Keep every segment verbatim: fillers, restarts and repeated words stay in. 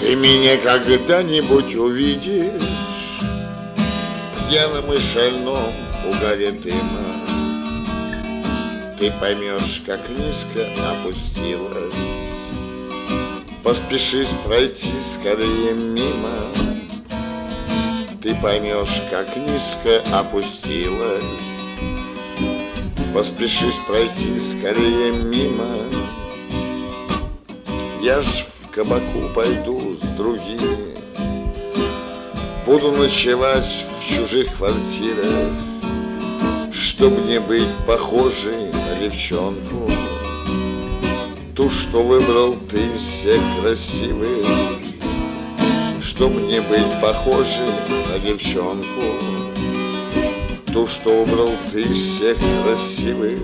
Ты меня когда-нибудь увидишь пьяным и шальном угаре дыма. Ты поймешь, как низко опустилась, поспешишь пройти скорее мимо. Ты поймешь, как низко опустилась, поспешишь пройти скорее мимо. Я ж в кабаку пойду с другими, буду ночевать в чужих квартирах, чтоб не быть похожей на девчонку, ту, что выбрал ты из всех красивых. Чтоб не быть похожей на девчонку, ту, что выбрал ты из всех красивых.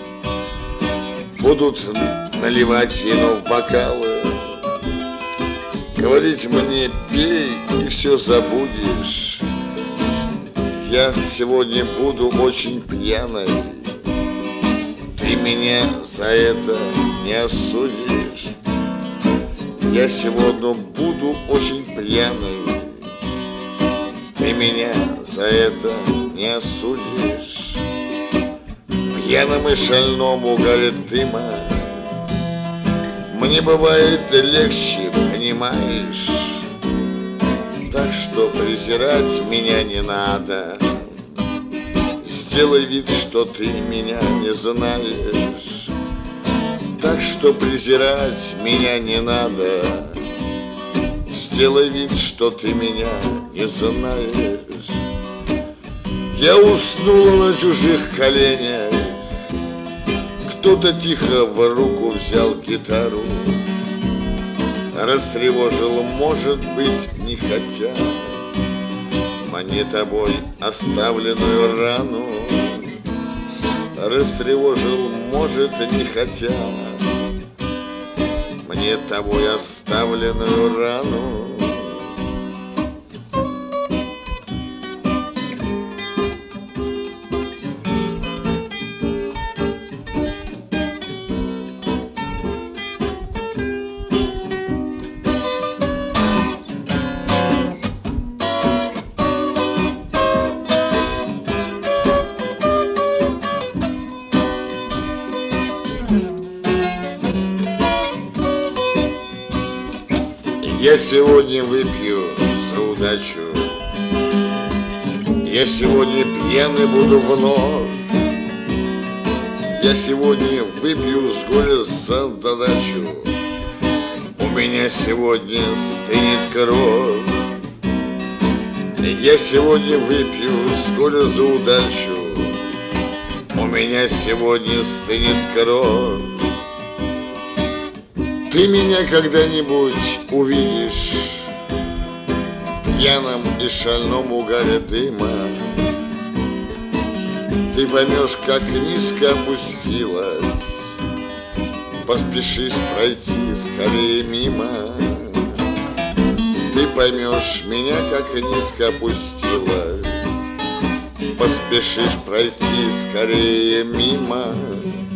Будут наливать вино в бокалы, говорить мне: пей и все забудешь. Я сегодня буду очень пьяной, ты меня за это не осудишь. Я сегодня буду очень пьяной, ты меня за это не осудишь. Пьяным и шальном угаре дыма мне бывает легче, понимаешь? Так что презирать меня не надо. Сделай вид, что ты меня не знаешь. Так что презирать меня не надо. Сделай вид, что ты меня не знаешь. Я уснула на чужих коленях, кто-то тихо в руку взял гитару, растревожил, может быть, не хотя, мне тобой оставленную рану. Растревожил, может, не хотя, мне тобой оставленную рану. Я сегодня выпью за удачу, я сегодня пьяный буду вновь. Я сегодня выпью с горя за задачу, у меня сегодня стынет кровь. Я сегодня выпью с горя за удачу, у меня сегодня стынет кровь. Ты меня когда-нибудь увидишь пьяным и шальном угаре дыма. Ты поймешь, как низко опустилась, поспешишь пройти скорее мимо. Ты поймешь меня, как низко опустилась, поспешишь пройти скорее мимо.